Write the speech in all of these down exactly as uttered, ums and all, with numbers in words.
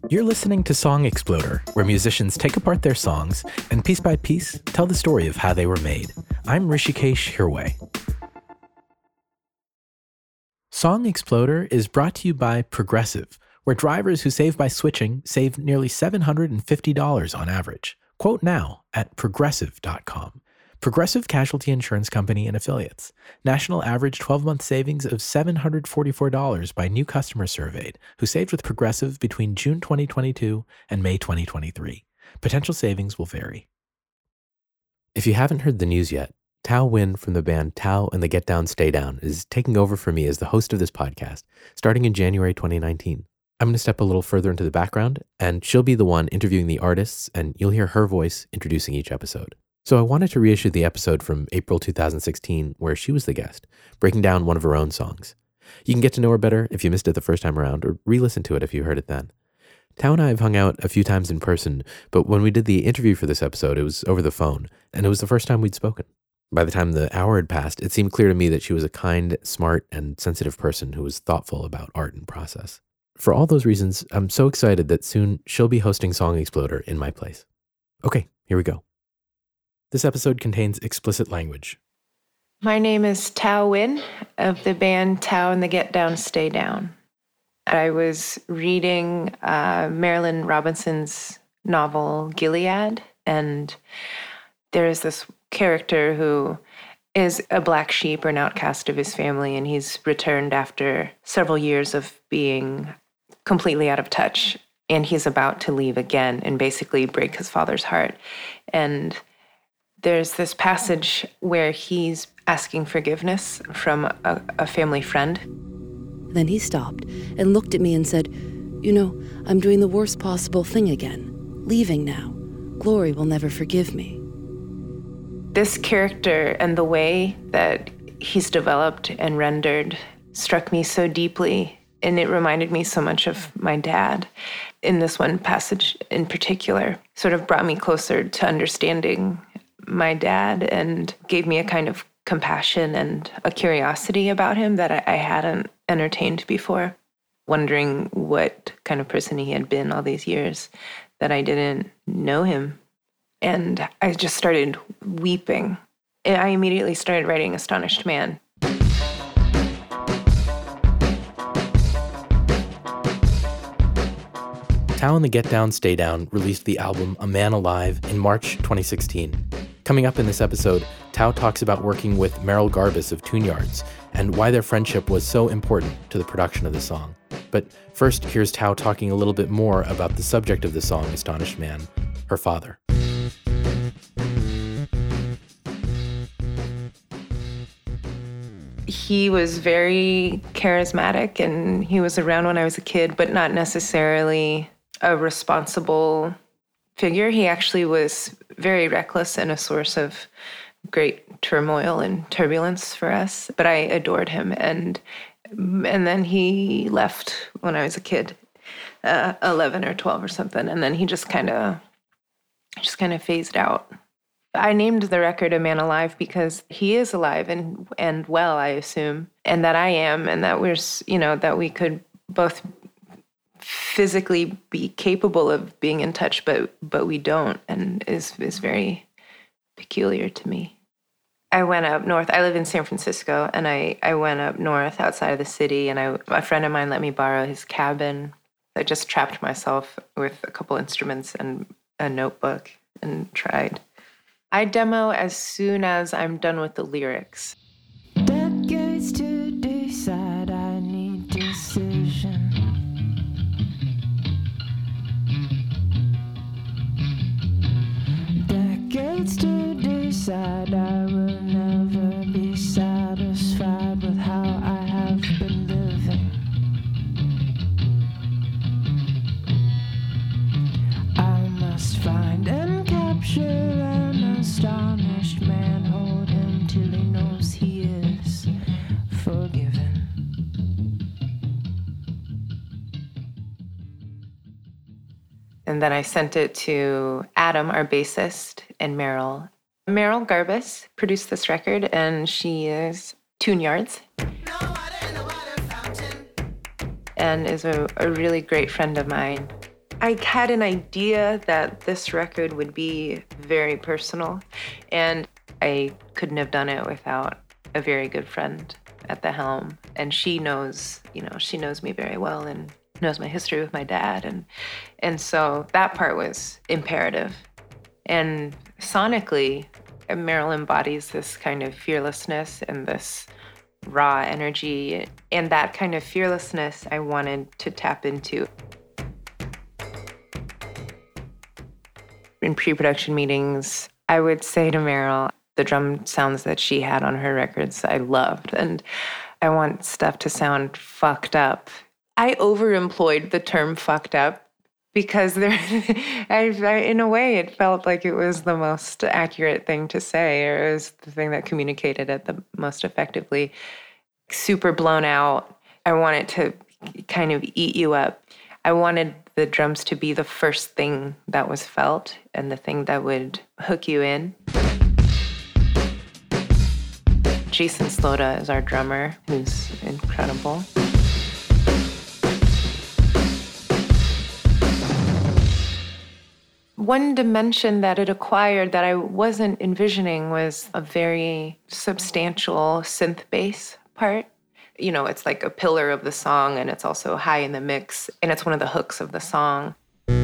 You're listening to Song Exploder, where musicians take apart their songs and piece by piece tell the story of how they were made. I'm Rishikesh Hirway. Song Exploder is brought to you by Progressive, where drivers who save by switching save nearly seven hundred fifty dollars on average. Quote now at progressive dot com. Progressive Casualty Insurance Company and Affiliates. National average twelve-month savings of seven hundred forty-four dollars by new customers surveyed who saved with Progressive between June twenty twenty-two and May twenty twenty-three. Potential savings will vary. If you haven't heard the news yet, Thao Nguyen from the band Tao and the Get Down Stay Down is taking over for me as the host of this podcast starting in January twenty nineteen. I'm going to step a little further into the background, and she'll be the one interviewing the artists, and you'll hear her voice introducing each episode. So I wanted to reissue the episode from April two thousand sixteen where she was the guest, breaking down one of her own songs. You can get to know her better if you missed it the first time around, or re-listen to it if you heard it then. Thao and I have hung out a few times in person, but when we did the interview for this episode, it was over the phone, and it was the first time we'd spoken. By the time the hour had passed, it seemed clear to me that she was a kind, smart, and sensitive person who was thoughtful about art and process. For all those reasons, I'm so excited that soon she'll be hosting Song Exploder in my place. Okay, here we go. This episode contains explicit language. My name is Thao Nguyen of the band Tao and the Get Down Stay Down. I was reading uh, Marilynne Robinson's novel Gilead, and there is this character who is a black sheep or an outcast of his family, and he's returned after several years of being completely out of touch, and he's about to leave again and basically break his father's heart. And there's this passage where he's asking forgiveness from a, a family friend. Then he stopped and looked at me and said, "You know, I'm doing the worst possible thing again. Leaving now. Glory will never forgive me." This character and the way that he's developed and rendered struck me so deeply, and it reminded me so much of my dad. In this one passage in particular, sort of brought me closer to understanding my dad and gave me a kind of compassion and a curiosity about him that I, I hadn't entertained before, wondering what kind of person he had been all these years that I didn't know him. And I just started weeping. And I immediately started writing Astonished Man. Tao and the Get Down Stay Down released the album A Man Alive in March twenty sixteen. Coming up in this episode, Tao talks about working with Merrill Garbus of Tune Yards and why their friendship was so important to the production of the song. But first, here's Tao talking a little bit more about the subject of the song, Astonished Man, her father. He was very charismatic, and he was around when I was a kid, but not necessarily a responsible figure. He actually was very reckless and a source of great turmoil and turbulence for us. But I adored him, and and then he left when I was a kid, uh, eleven or twelve or something, and then he just kind of just kind of phased out. I named the record A Man Alive because he is alive and and well, I assume, and that I am, and that we're, you know, that we could both physically be capable of being in touch, but but we don't, and is is very peculiar to me. I went up north. I live in San Francisco, and I, I went up north outside of the city, and I a friend of mine let me borrow his cabin. I just trapped myself with a couple instruments and a notebook and tried. I demo as soon as I'm done with the lyrics. Decades to decide, I need decision. Decades to decide, I will never be satisfied with how I have been living. I must find and capture an astonished man, hold him till he knows he is forgiven. And then I sent it to Adam, our bassist, and Merrill. Merrill Garbus produced this record, and she is Tune Yards. And is a, a really great friend of mine. I had an idea that this record would be very personal, and I couldn't have done it without a very good friend at the helm. And she knows, you know, she knows me very well and knows my history with my dad. And, and so that part was imperative. And sonically, Meryl embodies this kind of fearlessness and this raw energy. And that kind of fearlessness I wanted to tap into. In pre-production meetings, I would say to Meryl, the drum sounds that she had on her records I loved, and I want stuff to sound fucked up. I overemployed the term fucked up because there, I, I, in a way, it felt like it was the most accurate thing to say, or it was the thing that communicated it the most effectively. Super blown out. I wanted to kind of eat you up. I wanted the drums to be the first thing that was felt and the thing that would hook you in. Jason Slota is our drummer, who's incredible. One dimension that it acquired that I wasn't envisioning was a very substantial synth bass part. You know, it's like a pillar of the song, and it's also high in the mix, and it's one of the hooks of the song.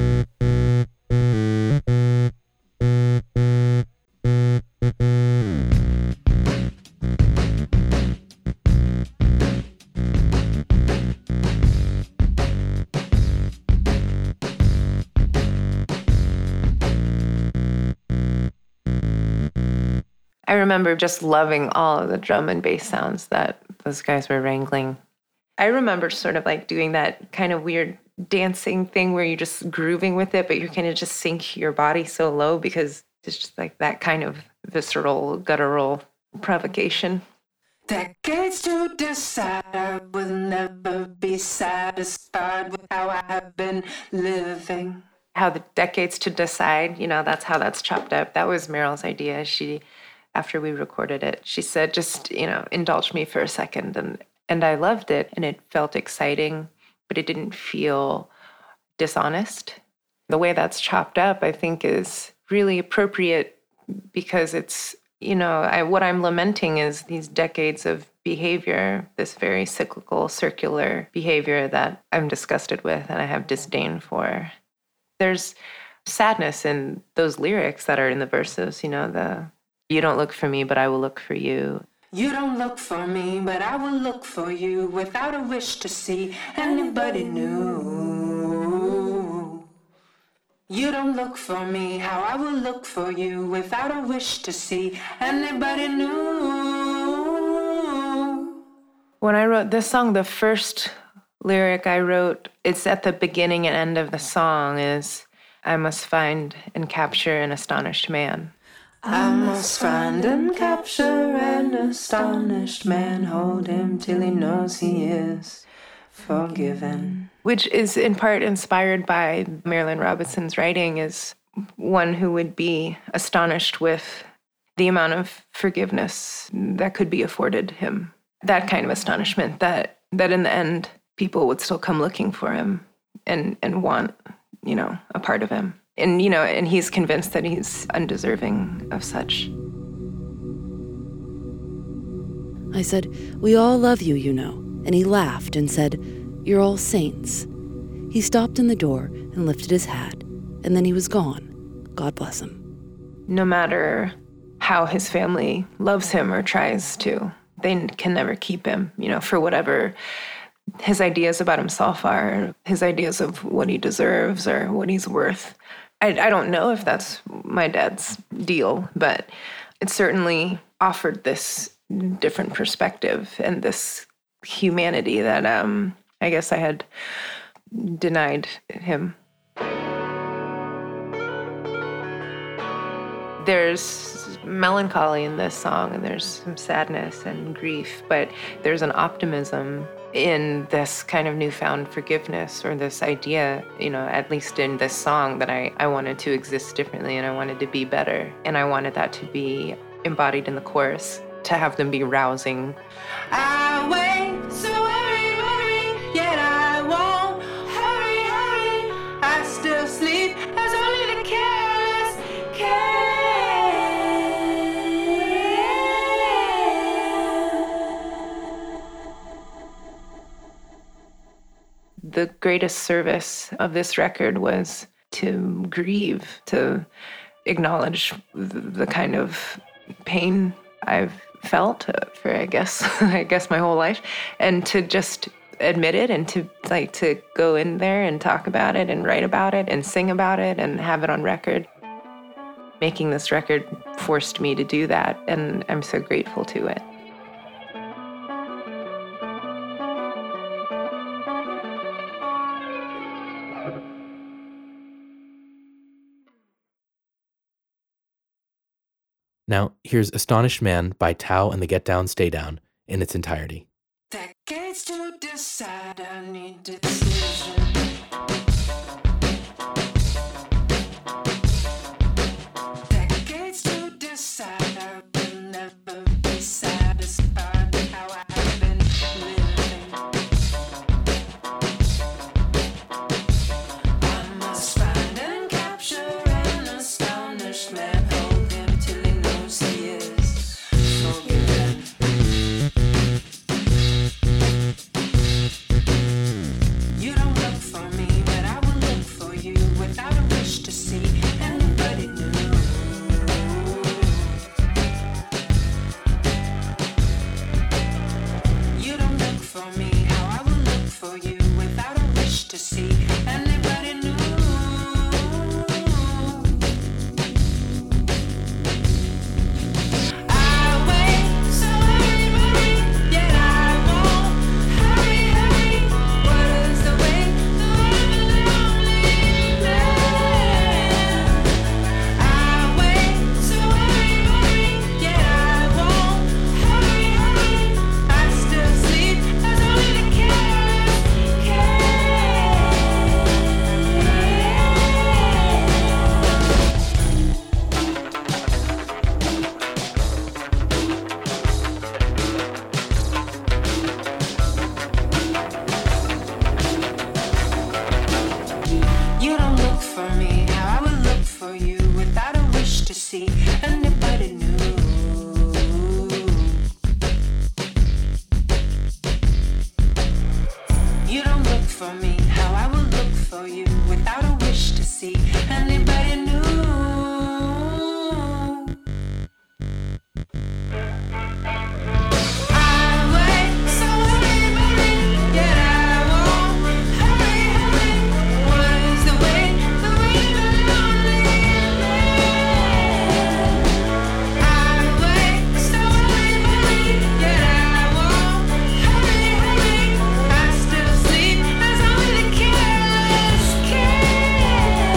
I remember just loving all of the drum and bass sounds that those guys were wrangling. I remember sort of like doing that kind of weird dancing thing where you're just grooving with it, but you're kind of just sink your body so low because it's just like that kind of visceral, guttural provocation. Decades to decide, I will never be satisfied with how I have been living. How the decades to decide, you know, that's how that's chopped up. That was Meryl's idea. She... After we recorded it, she said, just, you know, indulge me for a second. And, and I loved it. And it felt exciting, but it didn't feel dishonest. The way that's chopped up, I think, is really appropriate because it's, you know, I, what I'm lamenting is these decades of behavior, this very cyclical, circular behavior that I'm disgusted with and I have disdain for. There's sadness in those lyrics that are in the verses, you know, the... You don't look for me, but I will look for you. You don't look for me, but I will look for you without a wish to see anybody new. You don't look for me, how I will look for you without a wish to see anybody new. When I wrote this song, the first lyric I wrote, it's at the beginning and end of the song, is I must find and capture an astonished man. I must find and capture an astonished man, hold him till he knows he is forgiven. Which is in part inspired by Marilynne Robinson's writing, is one who would be astonished with the amount of forgiveness that could be afforded him. That kind of astonishment that, that in the end, people would still come looking for him and, and want, you know, a part of him. And, you know, and he's convinced that he's undeserving of such. I said, we all love you, you know. And he laughed and said, you're all saints. He stopped in the door and lifted his hat, and then he was gone. God bless him. No matter how his family loves him or tries to, they can never keep him, you know, for whatever his ideas about himself are, his ideas of what he deserves or what he's worth. I, I don't know if that's my dad's deal, but it certainly offered this different perspective and this humanity that um, I guess I had denied him. There's melancholy in this song, and there's some sadness and grief, but there's an optimism in this kind of newfound forgiveness, or this idea, you know, at least in this song, that I, I wanted to exist differently and I wanted to be better. And I wanted that to be embodied in the chorus, to have them be rousing. I wait, so worry, worry, yet I won't hurry, hurry. I still the greatest service of this record was to grieve, to acknowledge the kind of pain I've felt for, I guess, I guess my whole life, and to just admit it and to like to go in there and talk about it and write about it and sing about it and have it on record. Making this record forced me to do that, and I'm so grateful to it. Now, here's Astonished Man by Tao and the Get Down, Stay Down in its entirety. Decades to decide, I need decision. Decades to decide, I will never be satisfied with how I've been living. I must find and capture an astonished man. Hold him till he knows he is forgiven. You don't look for me, but I will look for you without a wish to see anybody new. You don't look for me, how I will look for you without a wish to see anybody new. I wait so hurry, hurry, yet I won't hurry, hurry. What is the way the lonely man? I wait so hurry, hurry, yet I won't hurry, hurry. I still sleep as only the careless can. You don't look for me, how I would look for you without a wish to see anybody new. You don't look for me, how I will look for you without a wish to see anybody new. I wait so hurry, hurry, yet I won't hurry, hurry. What is the way, the way the lonely man? I wait so hurry, hurry, yet I won't hurry, hurry. I still sleep as only the careless can.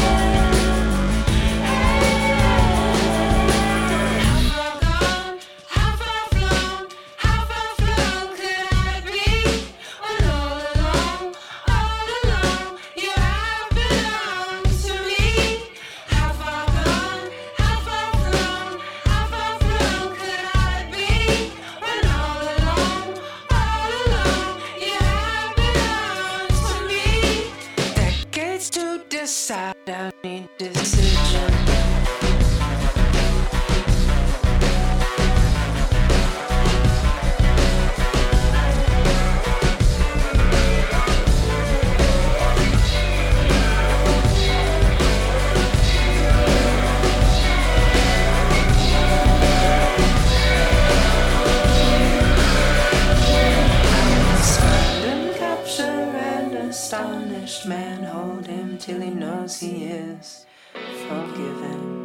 How far gone, how far flown, how far flown could I be? When all along, all along, you have belonged to me. How far gone, how far flown, how far flown could I be? When all along, all along, you have belonged to me. Decades to decide, I need decision. Must find and capture an astonished man. Hold him till he knows he is forgiven.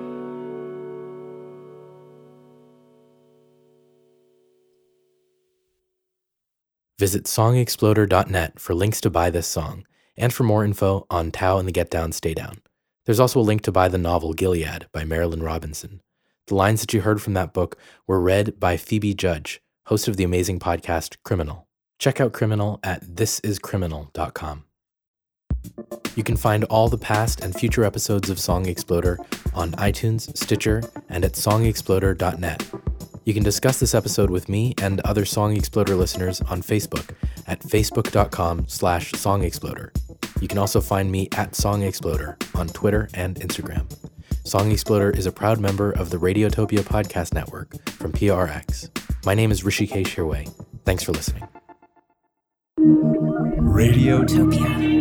Visit song exploder dot net for links to buy this song and for more info on Tao and the Get Down, Stay Down. There's also a link to buy the novel Gilead by Marilyn Robinson. The lines that you heard from that book were read by Phoebe Judge, host of the amazing podcast Criminal. Check out Criminal at this is criminal dot com. You can find all the past and future episodes of Song Exploder on iTunes, Stitcher, and at song exploder dot net. You can discuss this episode with me and other Song Exploder listeners on Facebook at facebook dot com slash song exploder. You can also find me at Song Exploder on Twitter and Instagram. Song Exploder is a proud member of the Radiotopia podcast network from P R X. My name is Rishikesh Hirway. Thanks for listening. Radiotopia.